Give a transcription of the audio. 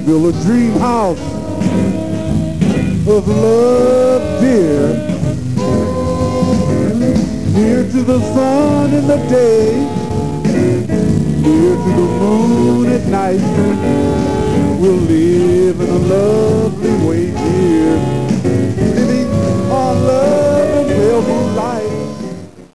build a dream house of love, dear, near to the sun in the day, near to the moon at night. We'll live in a lovely way, dear.